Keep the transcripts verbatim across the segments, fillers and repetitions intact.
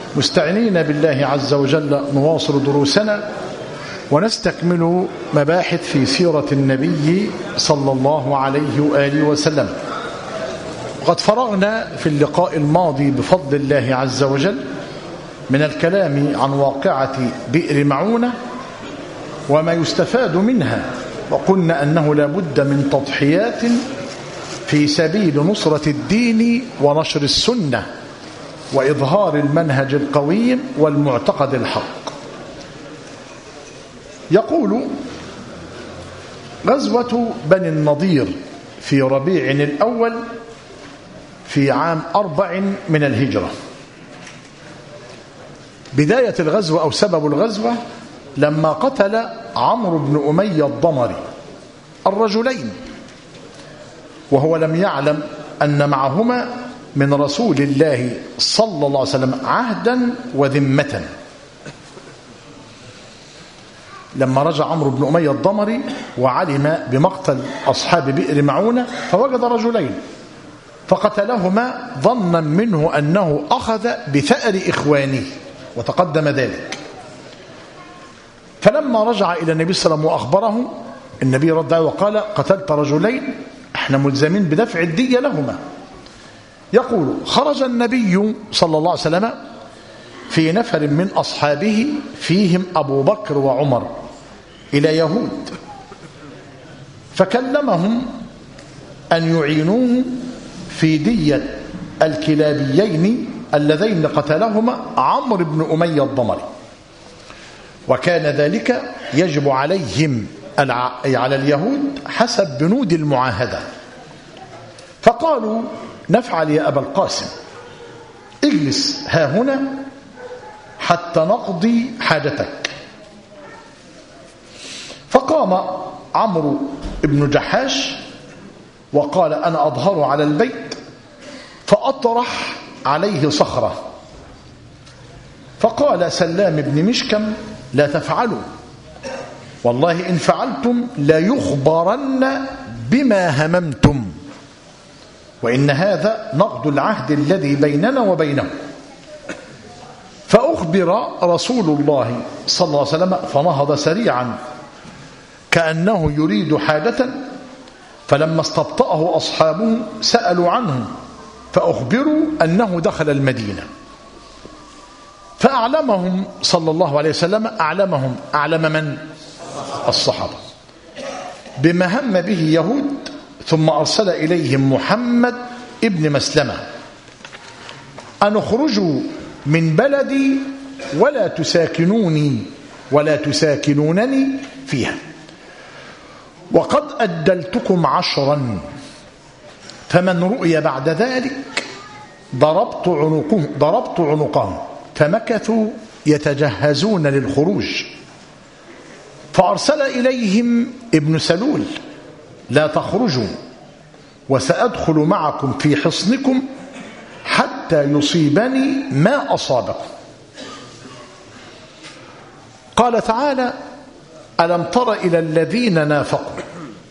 مستعينين بالله عز وجل نواصل دروسنا ونستكمل مباحث في سيرة النبي صلى الله عليه وآله وسلم. وقد فرغنا في اللقاء الماضي بفضل الله عز وجل من الكلام عن واقعة بئر معونة وما يستفاد منها، وقلنا أنه لا بد من تضحيات في سبيل نصرة الدين ونشر السنة وإظهار المنهج القويم والمعتقد الحق. يقول: غزوة بني النضير في ربيع الأول في عام أربع من الهجرة. بداية الغزوة أو سبب الغزوة لما قتل عمرو بن أمية الضمري الرجلين، وهو لم يعلم أن معهما من رسول الله صلى الله عليه وسلم عهدا وذمة. لما رجع عمرو بن أمية الضمري وعلم بمقتل أصحاب بئر معونة فوجد رجلين فقتلهما ظنا منه أنه أخذ بثأر إخوانه، وتقدم ذلك. فلما رجع إلى النبي صلى الله عليه وسلم وأخبره، النبي رد وقال: قتلت رجلين، احنا ملزمين بدفع الدية لهما. يقول: خرج النبي صلى الله عليه وسلم في نفر من أصحابه فيهم أبو بكر وعمر إلى يهود، فكلمهم أن يعينوه في دية الكلابيين اللذين قتلهما عمرو بن أمية الضمري، وكان ذلك يجب عليهم على اليهود حسب بنود المعاهدة. فقالوا: نفعل يا أبا القاسم، اجلس ها هنا حتى نقضي حاجتك. فقام عمرو بن جحاش وقال: أنا أظهر على البيت، فأطرح عليه صخرة. فقال سلام بن مشكم: لا تفعلوا، والله إن فعلتم لا يخبرن بما هممتم، وإن هذا نقض العهد الذي بيننا وبينه. فأخبر رسول الله صلى الله عليه وسلم فنهض سريعا كأنه يريد حاجة، فلما استبطأه أصحابه سألوا عنه فأخبروا أنه دخل المدينة. فأعلمهم صلى الله عليه وسلم أعلمهم أعلم من؟ الصحابة بما هم به يهود، ثم أرسل إليهم محمد ابن مسلمة أن اخرجوا من بلدي ولا تساكنوني ولا تساكنونني فيها، وقد أجلتكم عشرا، فمن رؤي بعد ذلك ضربت عنقهم ضربت عنقهم. فمكثوا يتجهزون للخروج، فأرسل إليهم ابن سلول: لا تخرجوا، وسأدخل معكم في حصنكم حتى يصيبني ما أصابكم. قال تعالى: ألم تر إلى الذين نافقوا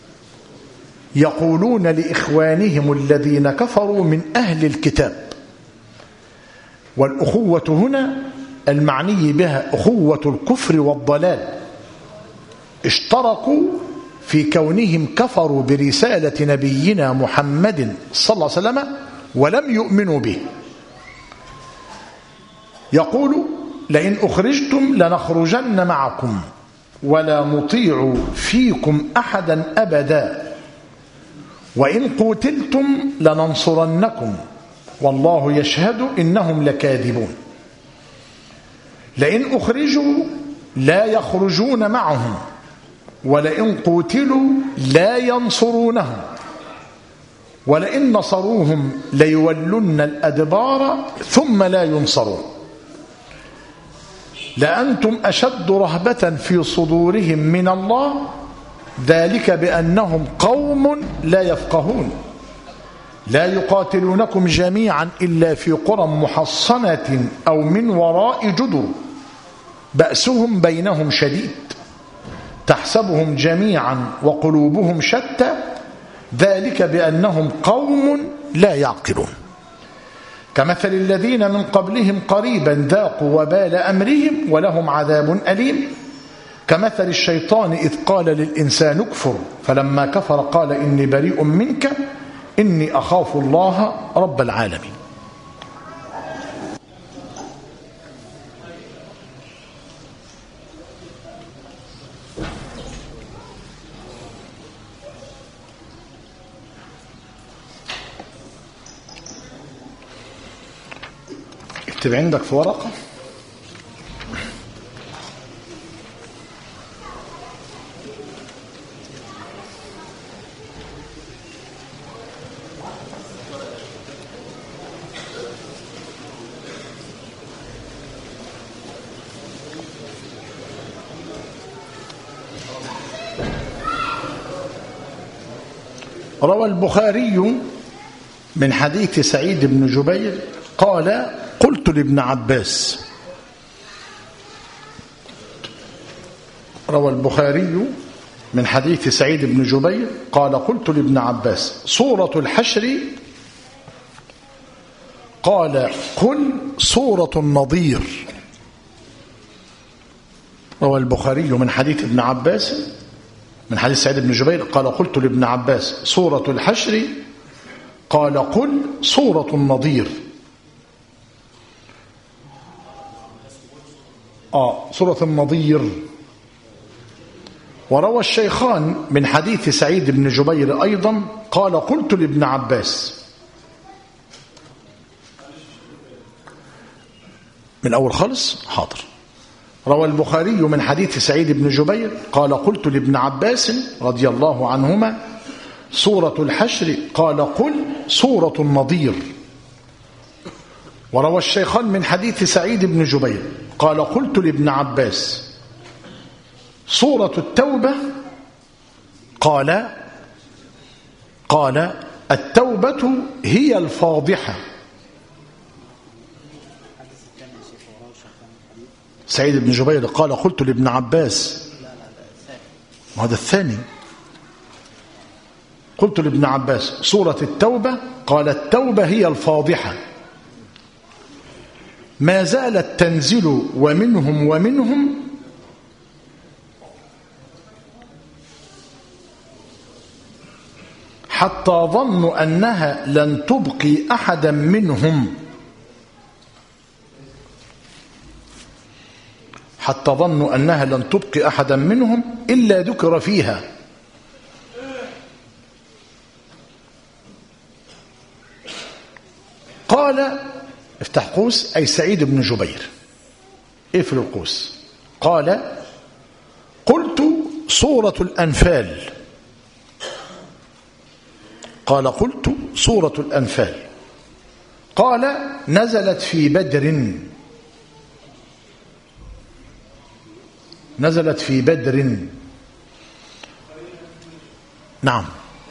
يقولون لإخوانهم الذين كفروا من أهل الكتاب. والأخوة هنا المعني بها أخوة الكفر والضلال، اشتركوا في كونهم كفروا برسالة نبينا محمد صلى الله عليه وسلم ولم يؤمنوا به. يقول: لئن أخرجتم لنخرجن معكم ولا نطيع فيكم أحدا أبدا، وإن قتلتم لننصرنكم والله يشهد إنهم لكاذبون. لئن أخرجوا لا يخرجون معهم، ولئن قتلوا لا ينصرونهم، ولئن نصروهم ليولن الأدبار ثم لا ينصرون. لأنتم أشد رهبة في صدورهم من الله، ذلك بأنهم قوم لا يفقهون، لا يقاتلونكم جميعا إلا في قرى محصنة أو من وراء جدر بأسهم بينهم شديد، تحسبهم جميعا وقلوبهم شتى، ذلك بأنهم قوم لا يعقلون. كمثل الذين من قبلهم قريبا ذاقوا وبال أمرهم ولهم عذاب أليم كمثل الشيطان إذ قال للإنسان اكفر فلما كفر قال إني بريء منك إني أخاف الله رب العالمين. اكتب عندك في ورقة روى البخاري من حديث سعيد بن جبير قال قلت لابن عباس روى البخاري من حديث سعيد بن جبير قال قلت لابن عباس سورة الحشر قال قل سورة النضير. روى البخاري من حديث ابن عباس من حديث سعيد بن جبير قال قلت لابن عباس سورة الحشر قال قل سورة النضير. آه سورة النضير. وروى الشيخان من حديث سعيد بن جبير أيضا قال قلت لابن عباس من أول خالص حاضر. روى البخاري من حديث سعيد بن جبير قال قلت لابن عباس رضي الله عنهما سورة الحشر قال قل سورة النضير. وروى الشيخان من حديث سعيد بن جبير قال قلت لابن عباس سورة التوبة قال قال التوبة هي الفاضحة. سعيد بن جبير قال قلت لابن عباس وهذا الثاني قلت لابن عباس سورة التوبة قال التوبة هي الفاضحة ما زالت تنزل ومنهم ومنهم حتى ظنوا أنها لن تبقي أحدا منهم حتى ظنوا أنها لن تبقي أحدا منهم إلا ذكر فيها قال افتح قوس أي سعيد بن جبير اقفل القوس قال قلت سورة الأنفال قال قلت سورة الأنفال قال نزلت في بدر نزلت في بدر. نعم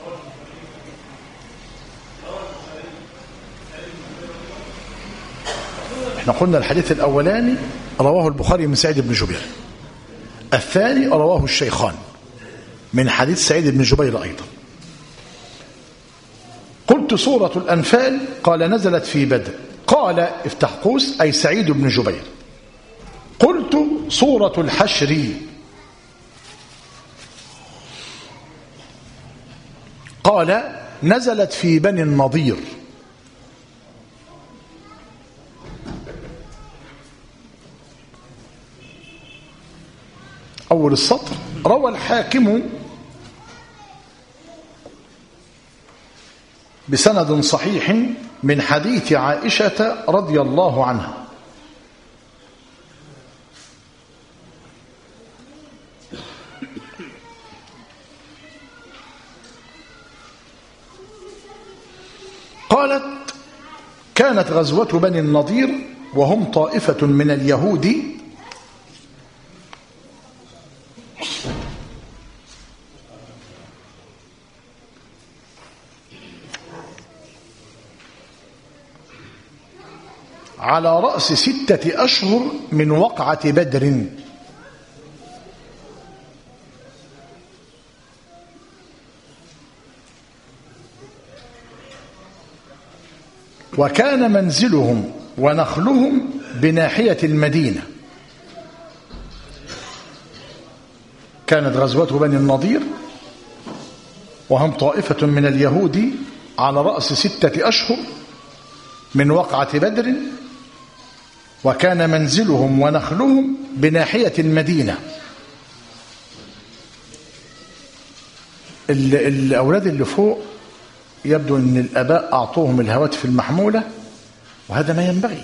احنا قلنا الحديث الأولاني رواه البخاري من سعيد بن جبير الثاني رواه الشيخان من حديث سعيد بن جبير أيضا. قلت سورة الأنفال قال نزلت في بدر قال افتح قوس أي سعيد بن جبير قلت سورة الحشر قال نزلت في بني النضير. أول السطر روى الحاكم بسند صحيح من حديث عائشة رضي الله عنها قالت كانت غزوة بني النضير وهم طائفة من اليهود على رأس ستة أشهر من وقعة بدر وكان منزلهم ونخلهم بناحية المدينة. كانت غزوة بني النضير وهم طائفة من اليهود على رأس ستة أشهر من وقعة بدر، وكان منزلهم ونخلهم بناحية المدينة. الأولاد اللي فوق يبدو أن الآباء أعطوهم الهواتف المحمولة، وهذا ما ينبغي،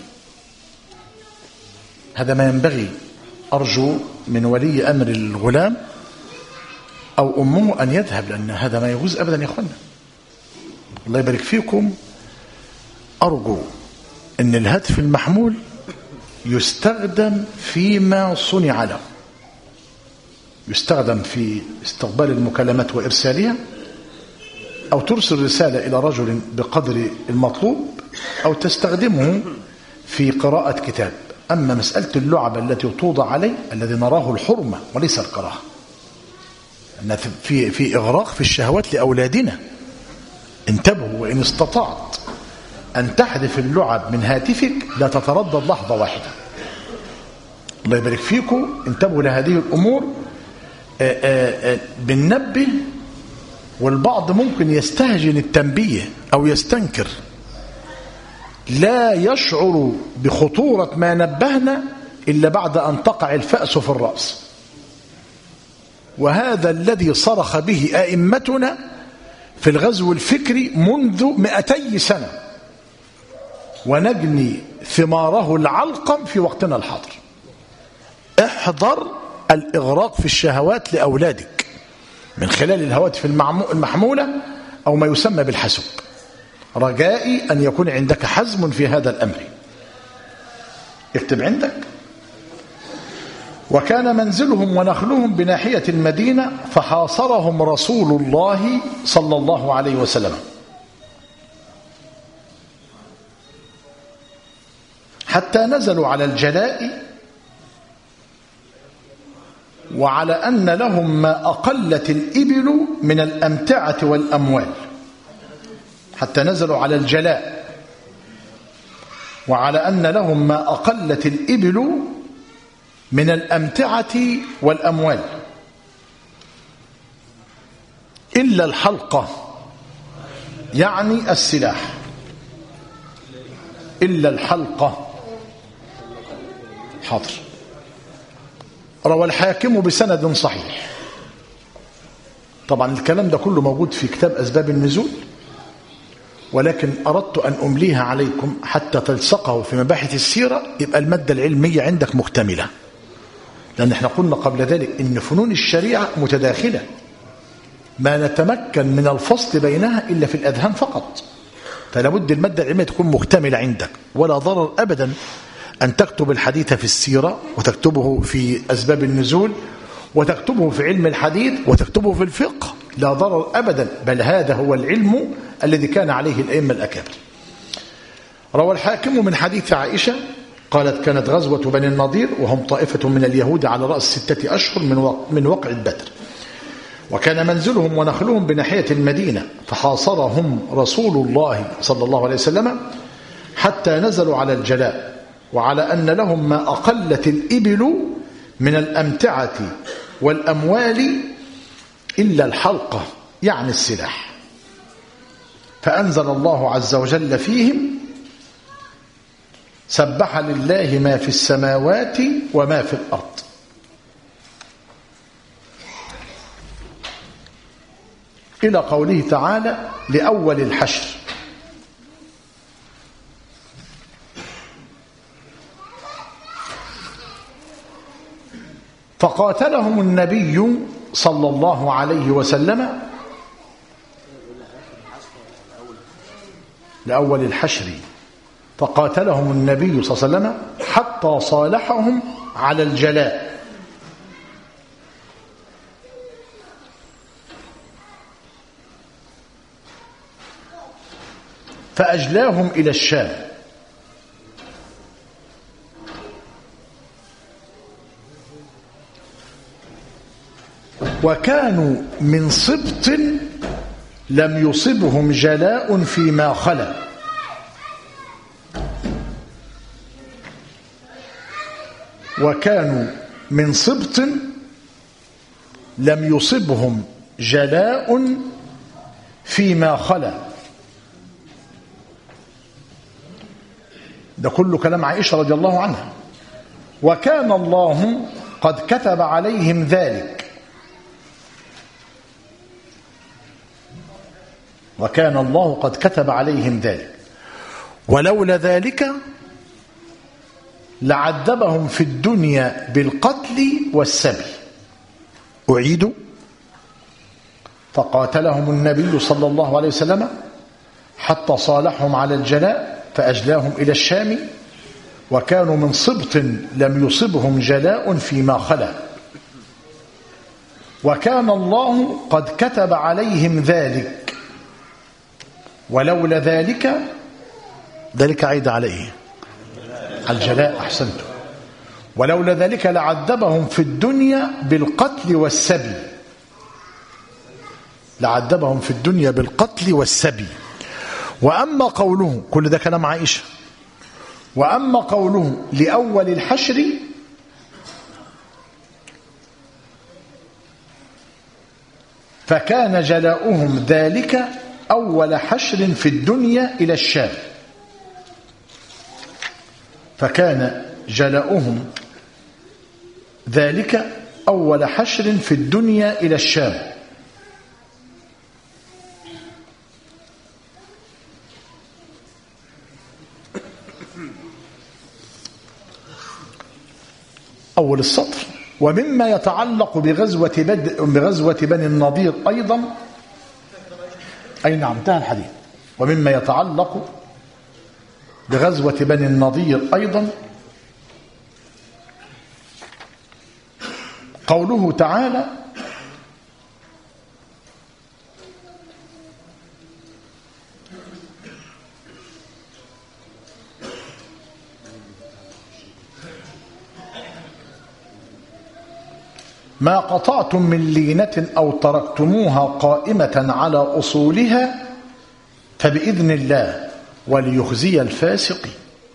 هذا ما ينبغي. أرجو من ولي أمر الغلام أو أمه أن يذهب، لأن هذا ما يجوز أبدا يا أخوانا. الله يبارك فيكم. أرجو أن الهاتف المحمول يستخدم فيما صنع له، يستخدم في استقبال المكالمات وإرسالها، أو ترسل رسالة إلى رجل بقدر المطلوب، أو تستخدمه في قراءة كتاب. أما مسألة اللعب التي توضع عليه الذي نراه الحرمة وليس الكراهة، أن في في إغراق في الشهوات لأولادنا. انتبهوا، وإن استطعت أن تحذف اللعب من هاتفك لا تتردد لحظة واحدة. الله يبارك فيكم. انتبهوا لهذه الأمور. آآ آآ بننبه، والبعض ممكن يستهجن التنبيه أو يستنكر، لا يشعر بخطورة ما نبهنا إلا بعد أن تقع الفأس في الرأس. وهذا الذي صرخ به أئمتنا في الغزو الفكري منذ مئتي سنة، ونجني ثماره العلقم في وقتنا الحاضر. احذر الإغراق في الشهوات لأولادك من خلال الهواتف المحمولة أو ما يسمى بالحاسوب. رجائي أن يكون عندك حزم في هذا الأمر. اكتب عندك: وكان منزلهم ونخلهم بناحية المدينة فحاصرهم رسول الله صلى الله عليه وسلم حتى نزلوا على الجلاء، وعلى أن لهم ما أقلت الإبل من الأمتعة والأموال. حتى نزلوا على الجلاء وعلى أن لهم ما أقلت الإبل من الأمتعة والأموال إلا الحلقة، يعني السلاح، إلا الحلقة. حاضر. روى الحاكم بسند صحيح. طبعا الكلام ده كله موجود في كتاب أسباب النزول، ولكن أردت أن أمليها عليكم حتى تلصقه في مباحث السيرة، يبقى المادة العلمية عندك مكتملة. لأن احنا قلنا قبل ذلك إن فنون الشريعة متداخلة، ما نتمكن من الفصل بينها إلا في الأذهان فقط. فلا بد المادة العلمية تكون مكتملة عندك، ولا ضرر أبدا أن تكتب الحديث في السيرة وتكتبه في أسباب النزول وتكتبه في علم الحديث وتكتبه في الفقه، لا ضرر أبدا، بل هذا هو العلم الذي كان عليه الأئمة الأكابر. روى الحاكم من حديث عائشة قالت: كانت غزوة بني النضير وهم طائفة من اليهود على رأس ستة أشهر من وقعة بدر، وكان منزلهم ونخلهم بناحية المدينة، فحاصرهم رسول الله صلى الله عليه وسلم حتى نزلوا على الجلاء، وعلى أن لهم ما أقلت الإبل من الأمتعة والأموال إلا الحلقة، يعني السلاح. فأنزل الله عز وجل فيهم: سبح لله ما في السماوات وما في الأرض. إلى قوله تعالى لأول الحشر: فقاتلهم النبي صلى الله عليه وسلم لأول الحشر فقاتلهم النبي صلى الله عليه وسلم حتى صالحهم على الجلاء، فأجلاهم إلى الشام، وكانوا من سبط لم يصبهم جلاء فيما خلا. وكانوا من سبط لم يصبهم جلاء فيما خلا. ده كله كلام عائشة رضي الله عنها. وكان الله قد كتب عليهم ذلك، وكان الله قد كتب عليهم ذلك ولولا ذلك لعذبهم في الدنيا بالقتل والسبي. أعيدوا: فقاتلهم النبي صلى الله عليه وسلم حتى صالحهم على الجلاء فأجلاهم إلى الشام، وكانوا من سبط لم يصبهم جلاء فيما خلا، وكان الله قد كتب عليهم ذلك ولولا ذلك، ذلك عيد عليه الجلاء، أحسنتم، ولولا ذلك لعذبهم في الدنيا بالقتل والسبي، لعذبهم في الدنيا بالقتل والسبي. وأما قوله، كل ده كلام عائشة، وأما قوله لأول الحشر فكان جلاؤهم ذلك أول حشر في الدنيا إلى الشام، فكان جلاؤهم ذلك أول حشر في الدنيا إلى الشام. أول السطر: ومما يتعلق بغزوة, بد... بغزوة بني النضير أيضا، أي نعم انتهى الحديث. ومما يتعلق بغزوة بني النضير أيضا قوله تعالى: ما قطعتم من لينة أو تركتموها قائمة على أصولها فبإذن الله وليخزي الفاسقين.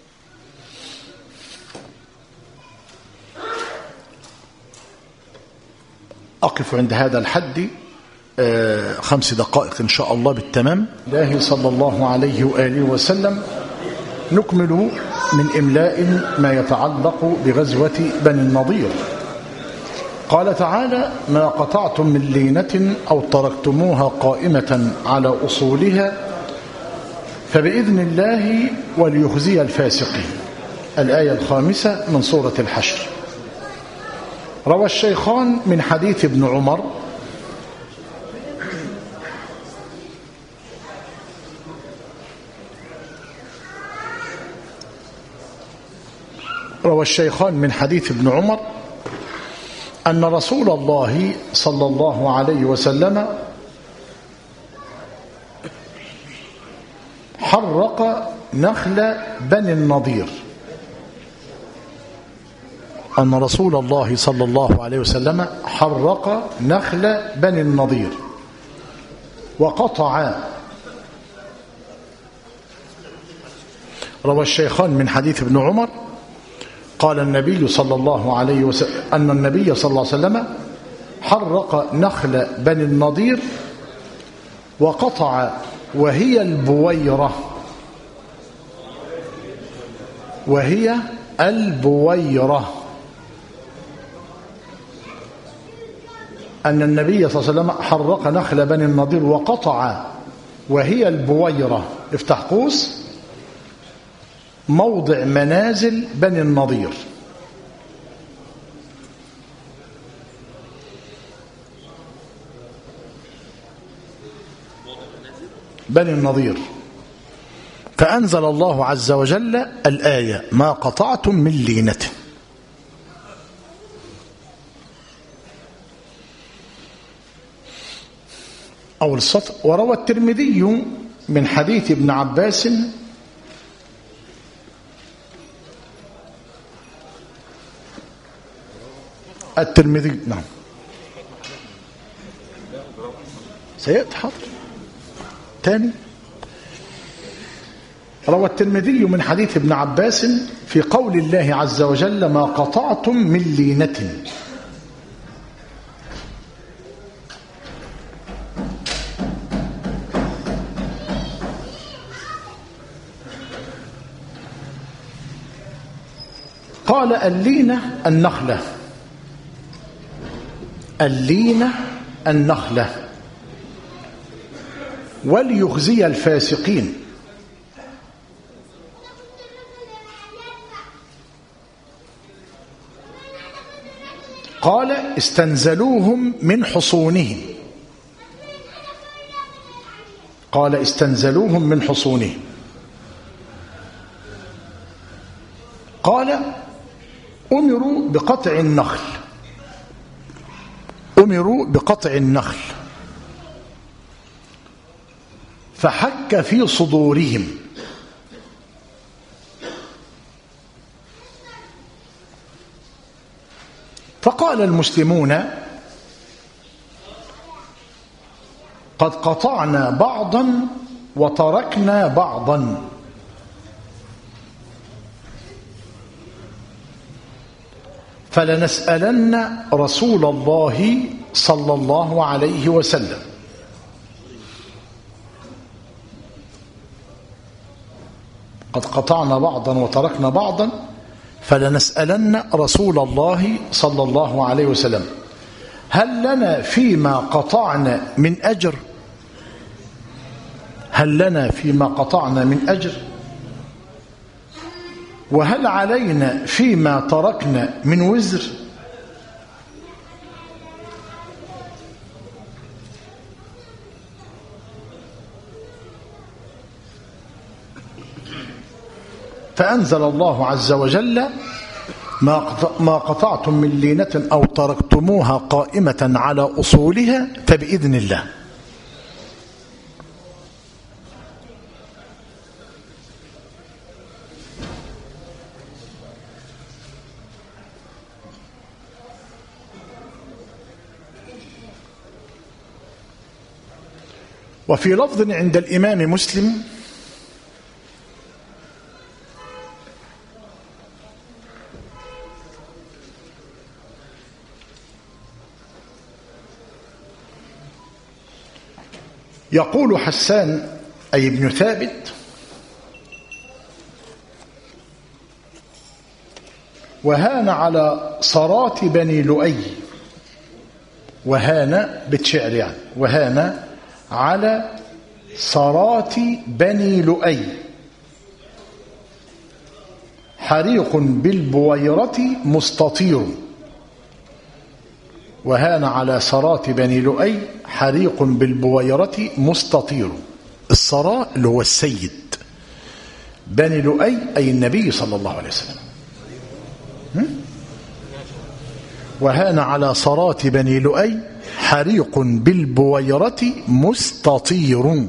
أقف عند هذا الحد خمس دقائق إن شاء الله بالتمام. الله صلى الله عليه وآله وسلم. نكمل من إملاء ما يتعلق بغزوة بني النضير. قال تعالى: ما قطعتم من لينة أو تركتموها قائمة على أصولها فبإذن الله وليخزي الفاسقين. الآية الخامسة من سورة الحشر. روى الشيخان من حديث ابن عمر روى الشيخان من حديث ابن عمر أن رسول الله صلى الله عليه وسلم حرق نخل بني النضير أن رسول الله صلى الله عليه وسلم حرق نخل بني النضير وقطع. روى الشيخان من حديث ابن عمر قال النبي صلى الله عليه وسلم أن النبي صلى الله عليه وسلم حرق نخل بني النضير وقطع، وهي البويرة، وهي البويرة أن النبي صلى الله عليه وسلم حرق نخل بني النضير وقطع، وهي البويرة افتح قوس موضع منازل بني النضير. بني النضير. فأنزل الله عز وجل الآية: ما قطعتم من لينة. أول السطر. وروى الترمذي من حديث ابن عباس الترمذي نعم سيأتي حاضر تاني. روى الترمذي من حديث ابن عباس في قول الله عز وجل ما قطعتم من لينة. قال اللينة النخلة، اللينة النخلة، وليخزي الفاسقين. قال استنزلوهم من حصونهم، قال استنزلوهم من حصونهم. قال أمروا بقطع النخل، أمروا بقطع النخل فحك في صدورهم. فقال المسلمون قد قطعنا بعضا وتركنا بعضا، فلنسألن رسول الله صلى الله عليه وسلم. قد قطعنا بعضا وتركنا بعضا فلنسألن رسول الله صلى الله عليه وسلم هل لنا فيما قطعنا من أجر؟ هل لنا فيما قطعنا من أجر؟ وهل علينا فيما تركنا من وزر؟ فأنزل الله عز وجل ما قطعتم من لينة أو تركتموها قائمة على أصولها فبإذن الله. وفي لفظ عند الإمام مسلم يقول حسان أي ابن ثابت وهان على صرات بني لؤي، وهان بتشعر يعني، وهان على صرات بني لؤي حريق بالبويرة مستطير. وهان على صرات بني لؤي حريق بالبويرة مستطير. الصراء اللي هو السيد، بني لؤي أي النبي صلى الله عليه وسلم. وهان على صرات بني لؤي حريق بالبويرة مستطير.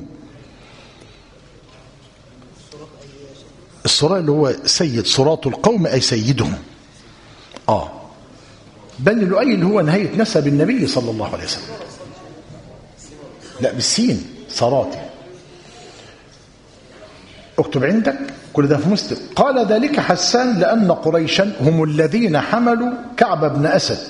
الصراء اللي هو سيد، صراط القوم أي سيدهم. آه بني لؤي اللي هو نهاية نسب النبي صلى الله عليه وسلم. لا بالسين صراتي، اكتب عندك كل ده في مسلم. قال ذلك حسان لأن قريشا هم الذين حملوا كعب بن أسد،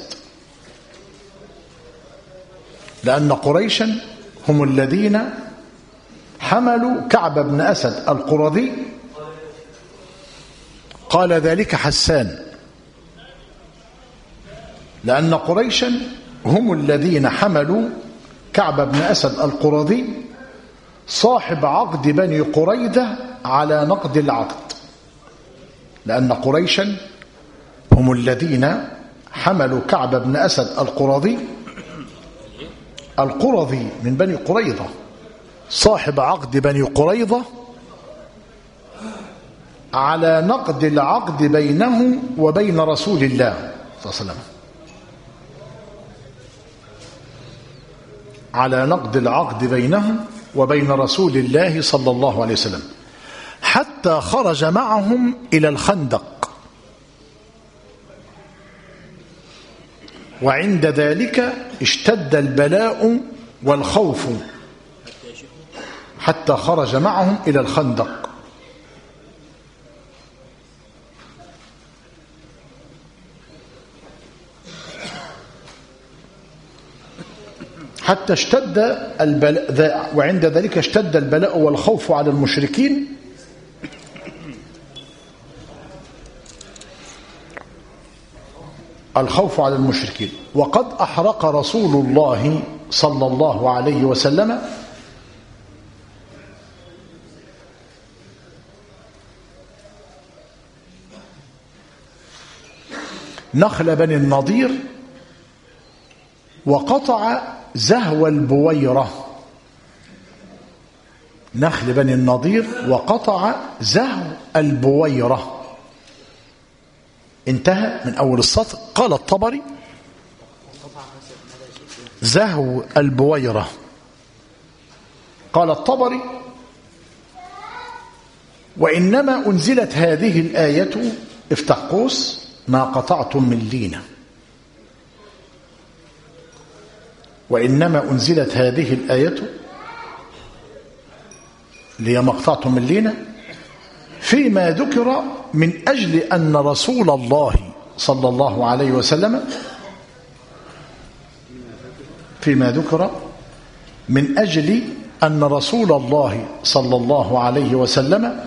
لأن قريشا هم الذين حملوا كعب بن أسد القرظي. قال ذلك حسان لأن قريشا هم الذين حملوا كعب بن أسد القرظي صاحب عقد بني قريظة على نقد العقد. لأن قريشا هم الذين حملوا كعب بن أسد القرظي، القرظي من بني قريظة صاحب عقد بني قريظة على نقد العقد بينه وبين رسول الله صلى الله عليه وسلم، على نقد العقد بينه وبين رسول الله صلى الله عليه وسلم حتى خرج معهم إلى الخندق. وعند ذلك اشتد البلاء والخوف حتى خرج معهم إلى الخندق. حتى اشتد البلاء، وعند ذلك اشتد البلاء والخوف على المشركين الخوف على المشركين وقد أحرق رسول الله صلى الله عليه وسلم نخل بني النضير وقطع زهو البويرة. نخل بني النضير وقطع زهو البويرة. انتهى من أول السطر. قال الطبري زهو البويرة. قال الطبري وإنما أنزلت هذه الآية افتح قوس ما قطعتم من لينة. وإنما أنزلت هذه الآية لي ما قطعتم من لينة فيما ذكر من أجل أن رسول الله صلى الله عليه وسلم فيما ذكر من أجل أن رسول الله صلى الله عليه وسلم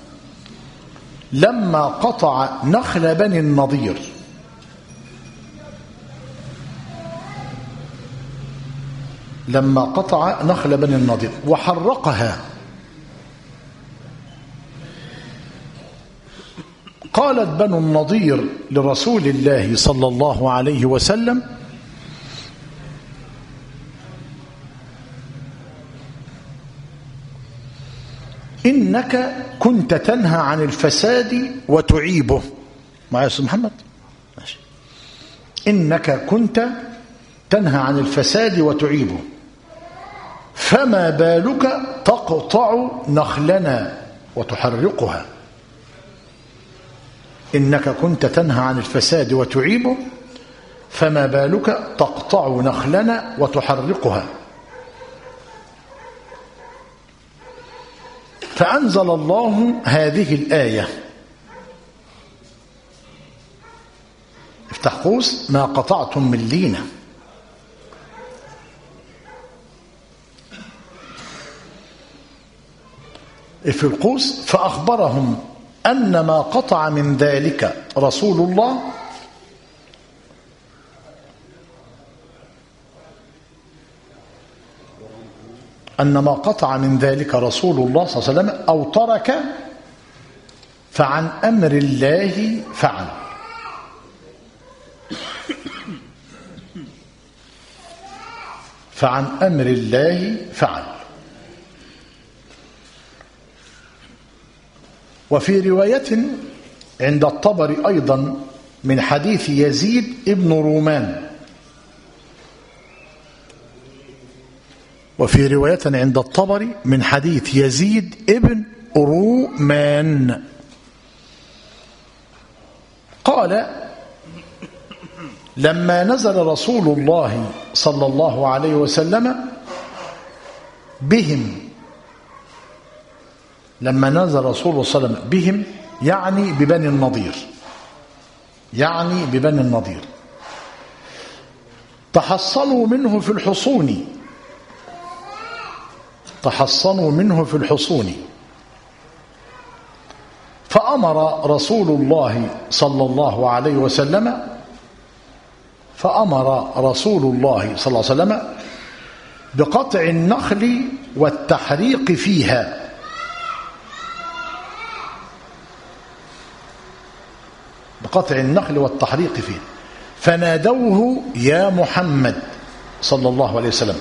لما قطع نخل بني النضير لما قطع نخل بني النضير وحرقها قالت بنو النضير لرسول الله صلى الله عليه وسلم إنك كنت تنهى عن الفساد وتعيبه. معايا يا أستاذ محمد؟ ماشي. إنك كنت تنهى عن الفساد وتعيبه فما بالك تقطع نخلنا وتحرقها. إنك كنت تنهى عن الفساد وتعيبه فما بالك تقطع نخلنا وتحرقها. فأنزل الله هذه الآية افتح قوس ما قطعتم من لينة. في القوس فأخبرهم أن ما قطع من ذلك رسول الله أن ما قطع من ذلك رسول الله صلى الله عليه وسلم أو ترك فعن أمر الله فعل. فعن أمر الله فعل. وفي رواية عند الطبري أيضا من حديث يزيد ابن رومان وفي رواية عند الطبري من حديث يزيد ابن رومان قال لما نزل رسول الله صلى الله عليه وسلم بهم لما نزل رسول الله صلى الله عليه وسلم بهم يعني ببني النضير يعني ببني النضير تحصنوا منه في الحصون تحصنوا منه في الحصون فأمر رسول الله صلى الله عليه وسلم فأمر رسول الله صلى الله عليه وسلم بقطع النخل والتحريق فيها بقطع النخل والتحريق فيها فنادوه يا محمد صلى الله عليه وسلم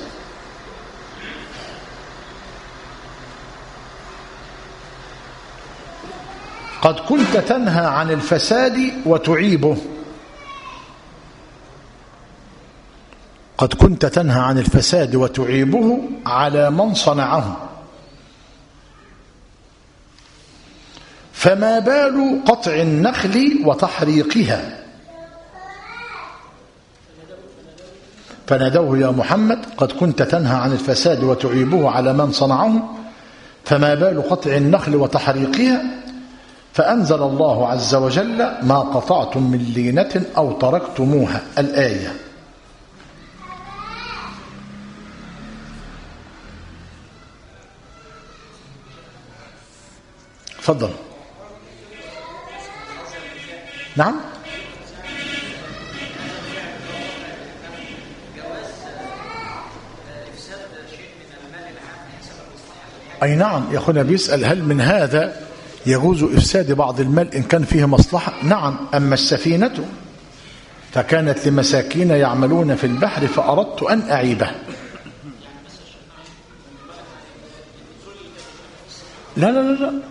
قد كنت تنهى عن الفساد وتعيبه قد كنت تنهى عن الفساد وتعيبه على من صنعه فما بال قطع النخل وتحريقها فنادوه يا محمد قد كنت تنهى عن الفساد وتعيبه على من صنعه فما بال قطع النخل وتحريقها فأنزل الله عز وجل ما قطعتم من لينة أو تركتموها الآية. تفضل. نعم. أي نعم يا أخونا، بيسأل هل من هذا يجوز إفساد بعض المال إن كان فيه مصلحة؟ نعم. أما السفينة فكانت لمساكين يعملون في البحر فأردت أن أعيبه. لا لا لا لا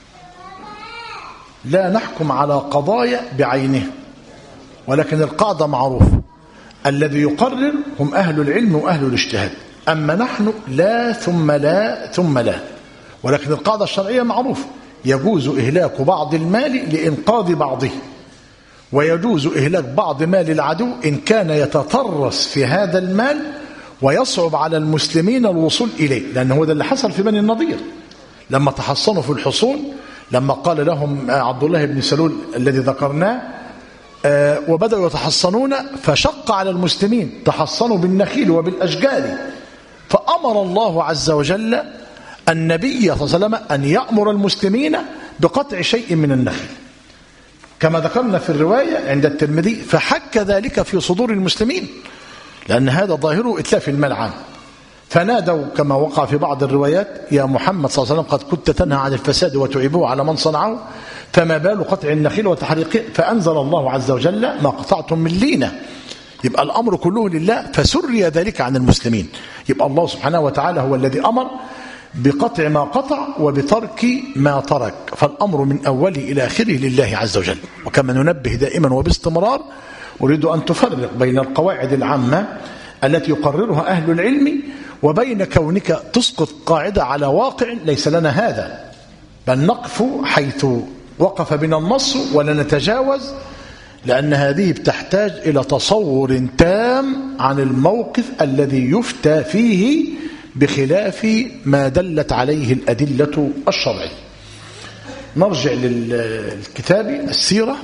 لا نحكم على قضايا بعينها، ولكن القاعدة معروفة، الذي يقرر هم أهل العلم وأهل الاجتهاد، أما نحن لا ثم لا ثم لا. ولكن القاعدة الشرعية معروفة، يجوز إهلاك بعض المال لإنقاذ بعضه، ويجوز إهلاك بعض مال العدو إن كان يتطرس في هذا المال ويصعب على المسلمين الوصول إليه، لأن هو ده اللي حصل في بني النضير لما تحصنوا في الحصون، لما قال لهم عبد الله بن سلول الذي ذكرناه وبدأوا يتحصنون، فشق على المسلمين، تحصنوا بالنخيل وبالأشجار، فأمر الله عز وجل النبي صلى الله عليه وسلم أن يأمر المسلمين بقطع شيء من النخل كما ذكرنا في الرواية عند الترمذي، فحك ذلك في صدور المسلمين، لأن هذا ظاهره إتلاف المال عنه، فنادوا كما وقع في بعض الروايات: يا محمد صلى الله عليه وسلم قد كنت تنهى عن الفساد وتعيبه على من صنعه، فما بال قطع النخيل وتحريقه؟ فأنزل الله عز وجل: ما قطعتم من لينة. يبقى الأمر كله لله، فسري ذلك عن المسلمين. يبقى الله سبحانه وتعالى هو الذي أمر بقطع ما قطع وبترك ما ترك، فالأمر من أوله إلى آخره لله عز وجل. وكما ننبه دائما وباستمرار، أريد أن تفرق بين القواعد العامة التي يقررها أهل العلم وبين كونك تسقط قاعدة على واقع ليس لنا هذا، بل نقف حيث وقف بنا النص ولا نتجاوز، لأن هذه بتحتاج إلى تصور تام عن الموقف الذي يفتى فيه بخلاف ما دلت عليه الأدلة الشرعية. نرجع للكتاب السيرة.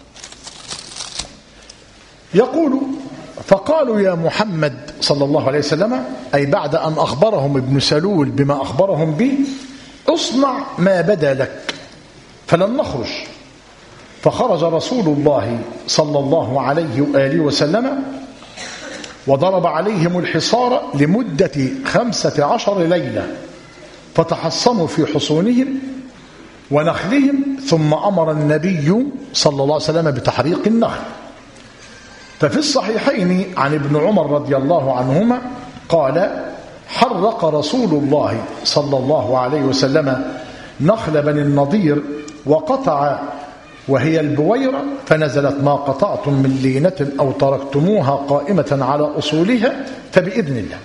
يقول: فقالوا يا محمد صلى الله عليه وسلم، أي بعد أن أخبرهم ابن سلول بما أخبرهم به: اصنع ما بدا لك فلن نخرج. فخرج رسول الله صلى الله عليه وآله وسلم وضرب عليهم الحصار لمدة خمسة عشر ليلة، فتحصنوا في حصونهم ونخلهم، ثم أمر النبي صلى الله عليه وسلم بتحريق النخل. ففي الصحيحين عن ابن عمر رضي الله عنهما قال: حرق رسول الله صلى الله عليه وسلم نخل بني النضير وقطع وهي البويرة، فنزلت: ما قطعتم من لينة أو تركتموها قائمة على أصولها فبإذن الله.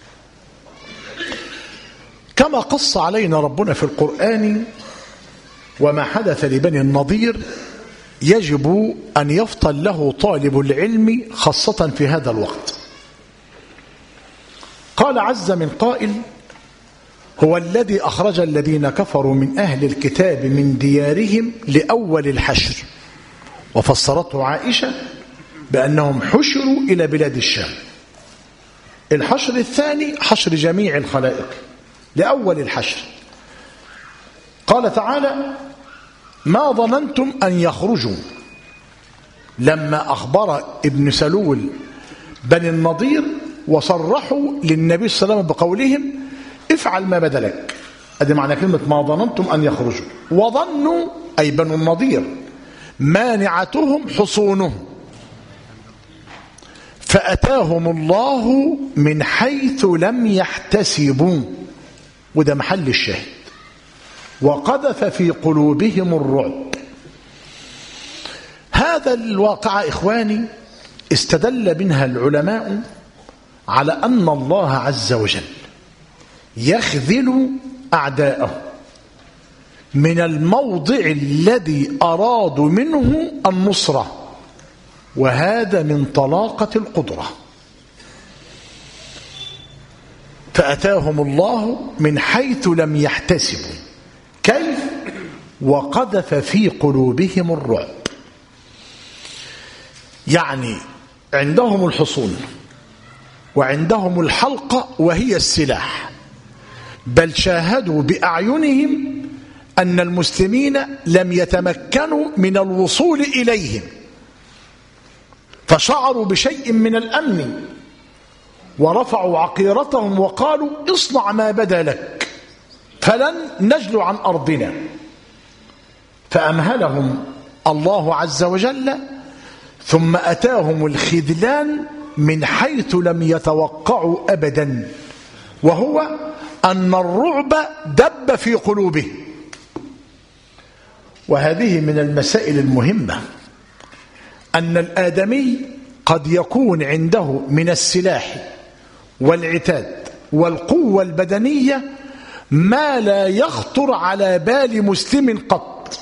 كما قص علينا ربنا في القرآن وما حدث لبني النضير، يجب أن يفطن له طالب العلم خاصة في هذا الوقت. قال عز من قائل: هو الذي أخرج الذين كفروا من أهل الكتاب من ديارهم لأول الحشر، وفسرته عائشة بأنهم حشروا إلى بلاد الشام. الحشر الثاني حشر جميع الخلائق لأول الحشر. قال تعالى: ما ظننتم أن يخرجوا، لما أخبر ابن سلول بني النضير وصرحوا للنبي صلى الله عليه وسلم بقولهم: افعل ما بدا لك. هذه معنى كلمة ما ظننتم أن يخرجوا. وظنوا أي بنو النضير مانعتهم حصونهم، فأتاهم الله من حيث لم يحتسبوا، وده محل الشاهد، وقذف في قلوبهم الرعب. هذا الواقع إخواني استدل منها العلماء على أن الله عز وجل يخذل أعداءه من الموضع الذي أرادوا منه النصرة، وهذا من طلاقة القدرة. فأتاهم الله من حيث لم يحتسبوا. كيف؟ وقذف في قلوبهم الرعب. يعني عندهم الحصون وعندهم الحلقة وهي السلاح، بل شاهدوا بأعينهم أن المسلمين لم يتمكنوا من الوصول إليهم، فشعروا بشيء من الأمن ورفعوا عقيرتهم وقالوا اصنع ما بدا لك فلن نجلو عن أرضنا. فأمهلهم الله عز وجل، ثم أتاهم الخذلان من حيث لم يتوقعوا أبدا، وهو أن الرعب دب في قلوبه. وهذه من المسائل المهمة، أن الآدمي قد يكون عنده من السلاح والعتاد والقوة البدنية ما لا يخطر على بال مسلم قط،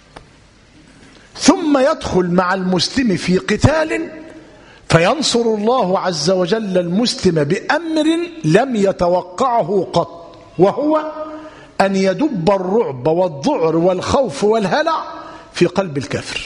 ثم يدخل مع المسلم في قتال فينصر الله عز وجل المسلم بأمر لم يتوقعه قط، وهو أن يدب الرعب والذعر والخوف والهلع في قلب الكافر.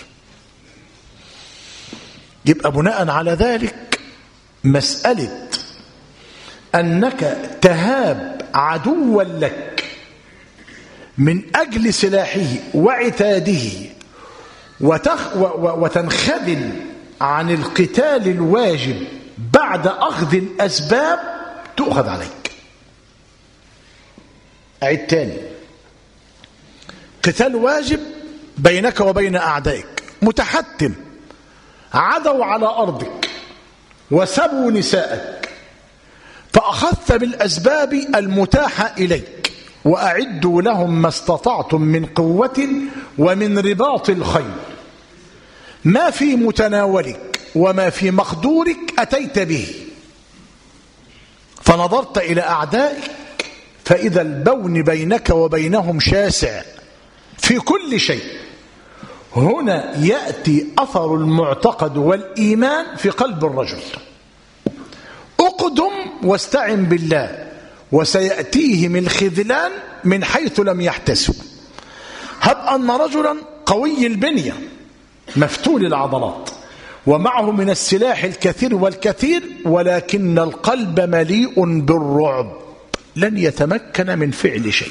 يبقى بناء على ذلك مسألة أنك تهاب عدوا لك من أجل سلاحه وعتاده وتخ وتنخذل عن القتال الواجب بعد أخذ الأسباب تؤخذ عليك. أعيد تاني، قتال واجب بينك وبين أعدائك، متحتم، عدوا على أرضك وسبوا نساءك، فأخذت بالأسباب المتاحة إليك، وأعدوا لهم ما استطعتم من قوة ومن رباط الخيل، ما في متناولك وما في مقدورك أتيت به. فنظرت إلى أعدائك فإذا البون بينك وبينهم شاسع في كل شيء. هنا يأتي أثر المعتقد والإيمان في قلب الرجل. أقدم واستعن بالله وسيأتيهم الخذلان من حيث لم يحتسب. هب أن رجلا قوي البنية مفتول العضلات ومعه من السلاح الكثير والكثير، ولكن القلب مليء بالرعب، لن يتمكن من فعل شيء.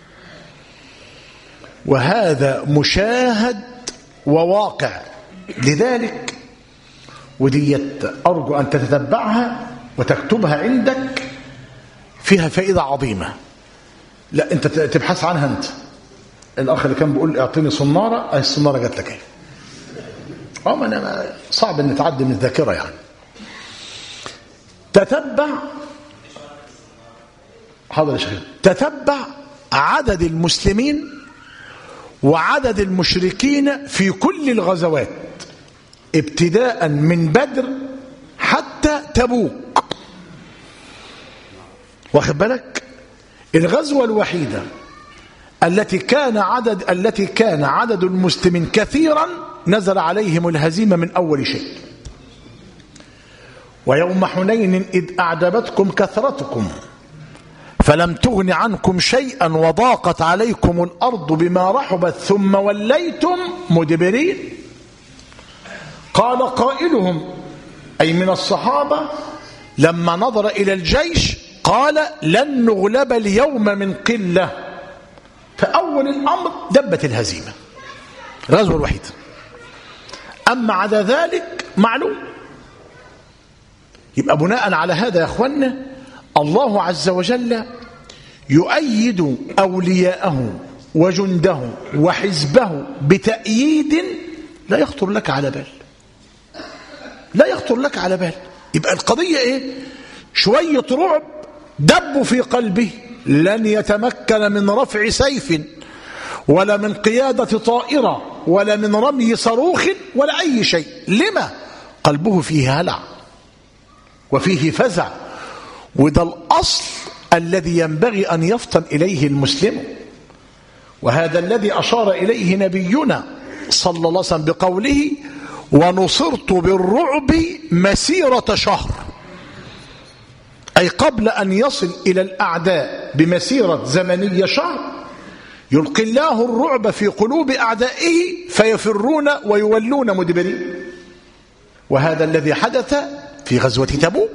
وهذا مشاهد وواقع. لذلك وديت أرجو أن تتتبعها وتكتبها عندك، فيها فائدة عظيمة. لا أنت تبحث عنها أنت. الأخ اللي كان بيقول اعطيني صنارة، أي الصنارة جات لك اهي. اه ما أنا صعب أن تعدي من الذاكرة يعني. تتبع حاضر يا شيخ، تتبع عدد المسلمين وعدد المشركين في كل الغزوات ابتداء من بدر حتى تبوك. واخد بالك؟ الغزوة الوحيدة التي كان عدد التي كان عدد المسلمين كثيرا نزل عليهم الهزيمة من أول شيء. ويوم حنين إذ أعجبتكم كثرتكم فلم تغن عنكم شيئا وضاقت عليكم الأرض بما رحبت ثم وليتم مدبرين. قال قائلهم أي من الصحابة لما نظر إلى الجيش قال لن نغلب اليوم من قلة. فأول الأمر دبت الهزيمة، الغزوة الوحيدة. أما عدا ذلك معلوم. يبقى بناء على هذا يا أخوانا الله عز وجل يؤيد أولياءه وجنده وحزبه بتأييد لا يخطر لك على بال، لا يخطر لك على بال. يبقى القضية إيه؟ شوية رعب دبوا في قلبه، لن يتمكن من رفع سيف ولا من قيادة طائرة ولا من رمي صاروخ ولا أي شيء. لما؟ قلبه فيه هلع وفيه فزع. وده الأصل الذي ينبغي أن يفطن إليه المسلم، وهذا الذي أشار إليه نبينا صلى الله عليه وسلم بقوله ونصرت بالرعب مسيرة شهر، أي قبل أن يصل إلى الأعداء بمسيرة زمنية شهر يلقي الله الرعب في قلوب أعدائه فيفرون ويولون مدبرين. وهذا الذي حدث في غزوة تبوك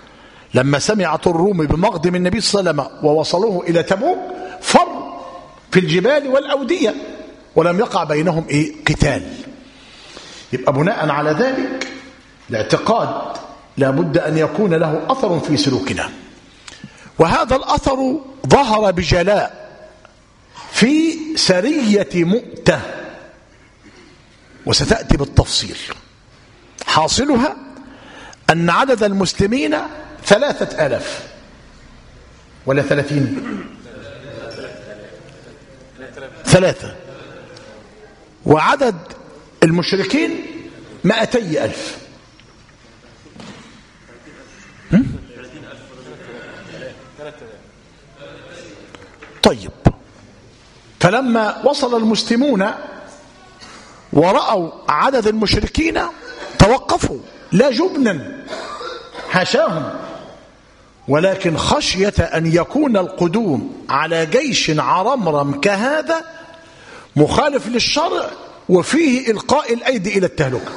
لما سمعت الروم بمقدم النبي صلى الله عليه وسلم ووصلوه إلى تبوك فر في الجبال والأودية ولم يقع بينهم إيه؟ قتال. يبقى بناء على ذلك الاعتقاد لابد أن يكون له أثر في سلوكنا، وهذا الأثر ظهر بجلاء في سرية مؤتة، وستأتي بالتفصيل. حاصلها أن عدد المسلمين ثلاثة آلاف ولا ثلاثين ثلاثة، وعدد المشركين مائتي ألف. طيب، فلما وصل المسلمون ورأوا عدد المشركين توقفوا، لا جبنا حاشاهم، ولكن خشية أن يكون القدوم على جيش عرمرم كهذا مخالف للشرع وفيه إلقاء الأيدي إلى التهلكة،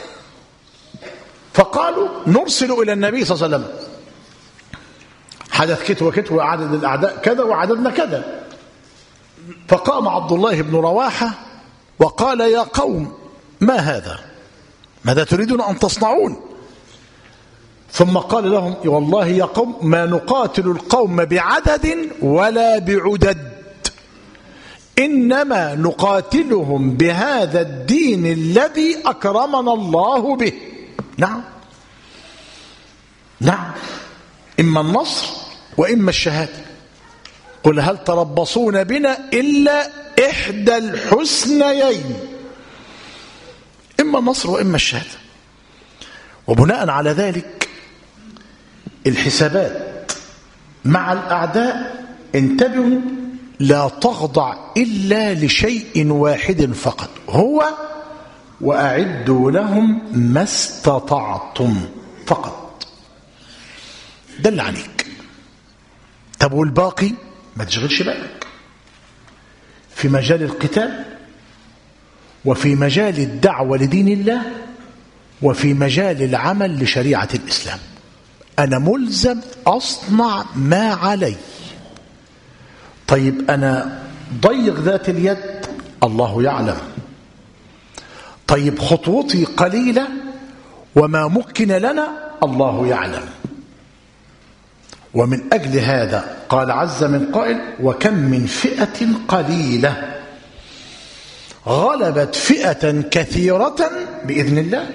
فقالوا نرسل إلى النبي صلى الله عليه وسلم حدث كت وكت وعدد الأعداء كذا وعددنا كذا. فقام عبد الله بن رواحة وقال يا قوم ما هذا؟ ماذا تريدون أن تصنعون؟ ثم قال لهم والله يا قوم ما نقاتل القوم بعدد ولا بعدد، إنما نقاتلهم بهذا الدين الذي أكرمنا الله به. نعم نعم، إما النصر وإما الشهادة. قل هل تربصون بنا إلا إحدى الحسنيين، إما النصر وإما الشهادة. وبناء على ذلك الحسابات مع الأعداء انتبهوا لا تخضع إلا لشيء واحد فقط، هو وأعدوا لهم ما استطعتم فقط. دل عليك. طب والباقي ما تشغلش بالك في مجال القتال وفي مجال الدعوة لدين الله وفي مجال العمل لشريعة الإسلام. أنا ملزم أصنع ما علي. طيب أنا ضيق ذات اليد، الله يعلم. طيب خطوتي قليلة وما مكن لنا، الله يعلم. ومن أجل هذا قال عز من قائل وكم من فئة قليلة غلبت فئة كثيرة بإذن الله.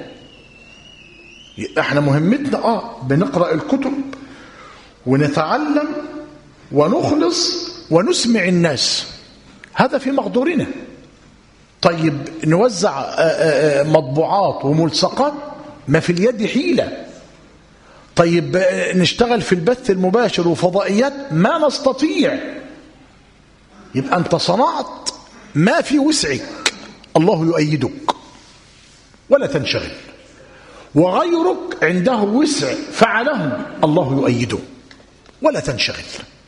احنا مهمتنا اه بنقرأ الكتب ونتعلم ونخلص ونسمع الناس، هذا في مقدورنا. طيب نوزع مطبوعات وملصقات، ما في اليد حيلة. طيب نشتغل في البث المباشر وفضائيات، ما نستطيع. يبقى أنت صنعت ما في وسعك، الله يؤيدك ولا تنشغل. وغيرك عنده وسع فعله، الله يؤيده ولا تنشغل.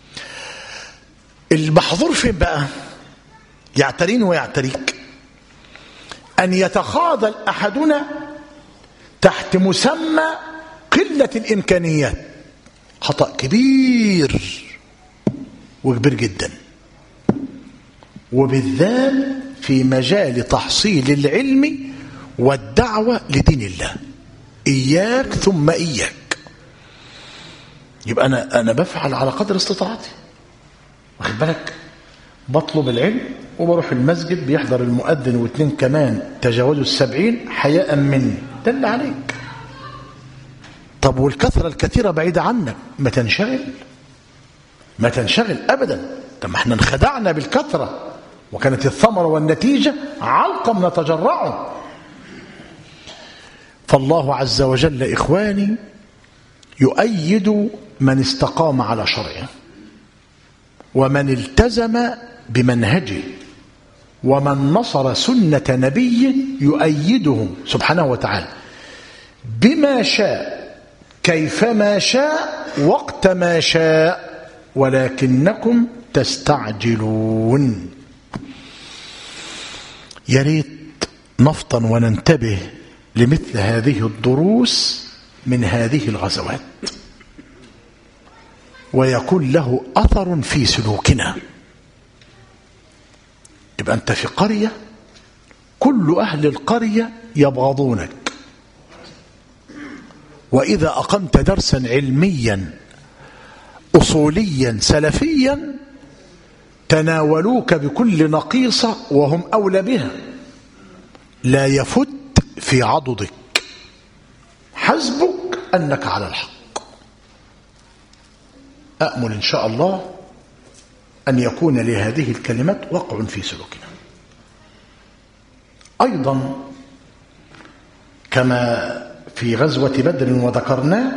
المحظور فين بقى؟ يعترين ويعتريك أن يتخاذل أحدنا تحت مسمى قلة الإمكانيات. خطأ كبير وكبير جدا، وبالذات في مجال تحصيل العلم والدعوة لدين الله. إياك ثم إياك. يبقى أنا أنا بفعل على قدر استطاعتي، واخد بالك؟ بطلب العلم وبروح المسجد، بيحضر المؤذن واثنين كمان تجاوزوا السبعين حياء مني، دل عليك. طب والكثرة الكثيرة بعيدة عنك، ما تنشغل ما تنشغل أبدا. طب ما احنا انخدعنا بالكثرة وكانت الثمرة والنتيجة علقم نتجرعه. فالله عز وجل إخواني يؤيد من استقام على شرعه ومن التزم بمنهجه، ومن نصر سنة نبيه يؤيده سبحانه وتعالى بما شاء كيفما شاء وقت ما شاء، ولكنكم تستعجلون. يا ريت نفطن وننتبه لمثل هذه الدروس من هذه الغزوات، ويكون له أثر في سلوكنا. يبقى أنت في قرية كل أهل القرية يبغضونك، وإذا أقمت درسا علميا أصوليا سلفيا تناولوك بكل نقيصة وهم أولى بها، لا يفت في عضدك، حسبك أنك على الحق. أأمل إن شاء الله أن يكون لهذه الكلمات وقع في سلوكنا. أيضا كما في غزوة بدر وذكرناه،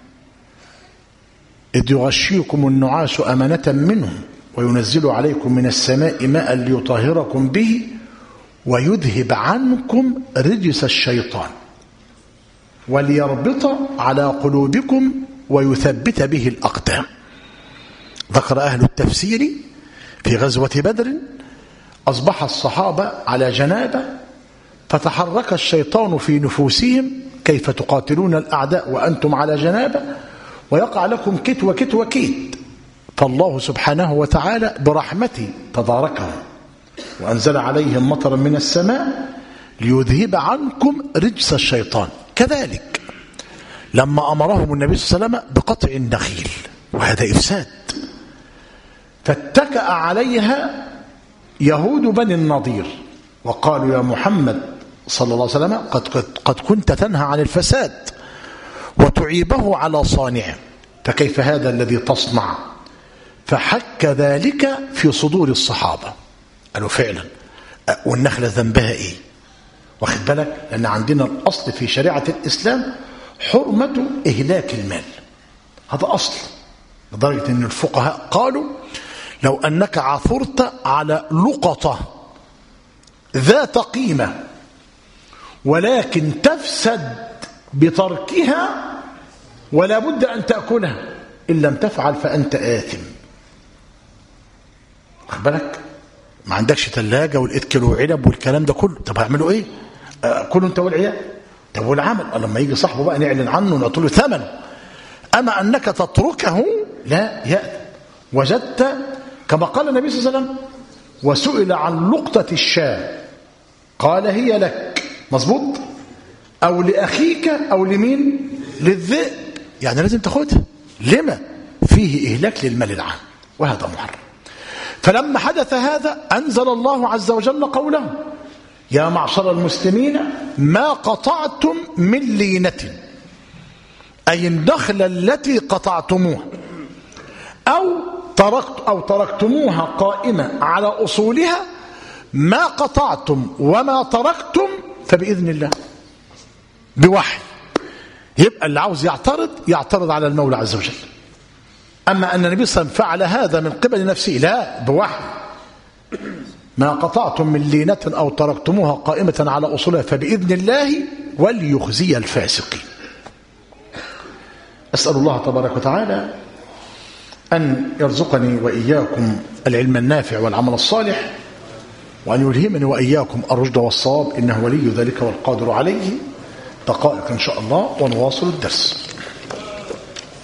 إذ يغشيكم النعاس أمنة منه وينزل عليكم من السماء ماء ليطهركم به ويذهب عنكم رجس الشيطان وليربط على قلوبكم ويثبت به الأقدام. ذكر أهل التفسير في غزوة بدر أصبح الصحابة على جنابة، فتحرك الشيطان في نفوسهم كيف تقاتلون الأعداء وأنتم على جنابة، ويقع لكم كت وكت وكيت، فالله سبحانه وتعالى برحمته تداركهم وأنزل عليهم مطرا من السماء ليذهب عنكم رجس الشيطان. كذلك لما أمرهم النبي صلى الله عليه وسلم بقطع النخيل، وهذا إفساد، فاتكأ عليها يهود بني النضير وقالوا يا محمد صلى الله عليه وسلم قد, قد, قد كنت تنهى عن الفساد وتعيبه على صانعه، فكيف هذا الذي تصنع؟ فحك ذلك في صدور الصحابة، قالوا فعلا والنخلة ذنبها ايه؟ واخد بالك؟ لأن عندنا الأصل في شريعة الإسلام حرمة إهلاك المال، هذا أصل، لدرجة أن الفقهاء قالوا لو أنك عثرت على لقطة ذات قيمة ولكن تفسد بتركها ولا بد أن تأكلها، إن لم تفعل فأنت آثم. واخد بالك؟ ما عندكش ثلاجة ولقيت كيلو عنب والكلام ده كله، طب هعملوا ايه؟ كله انت والعيال. طب والعمل لما يجي صاحبه بقى نعلن عنه ونعطي له ثمنه. اما انك تتركه لا يأتي. وجدت كما قال النبي صلى الله عليه وسلم وسئل عن لقطة الشاة قال هي لك، مظبوط، او لاخيك او لمين؟ للذئب، يعني لازم تاخدها. لما؟ فيه اهلاك للمال العام وهذا محرم. فلما حدث هذا أنزل الله عز وجل قوله يا معشر المسلمين ما قطعتم من لينة، أي النخلة التي قطعتموها أو تركت أو تركتموها قائمة على أصولها، ما قطعتم وما تركتم فبإذن الله بوحي. يبقى اللي عاوز يعترض يعترض على المولى عز وجل. أما أن النبي صلى الله عليه وسلم فعل هذا من قبل نفسه لا، بوحي. ما قطعتم من لينة أو تركتموها قائمة على أصولها فبإذن الله وليخزي الفاسقين. أسأل الله تبارك وتعالى أن يرزقني وإياكم العلم النافع والعمل الصالح، وأن يلهمني وإياكم الرشد والصواب، إنه ولي ذلك والقادر عليه. دقائق إن شاء الله ونواصل الدرس.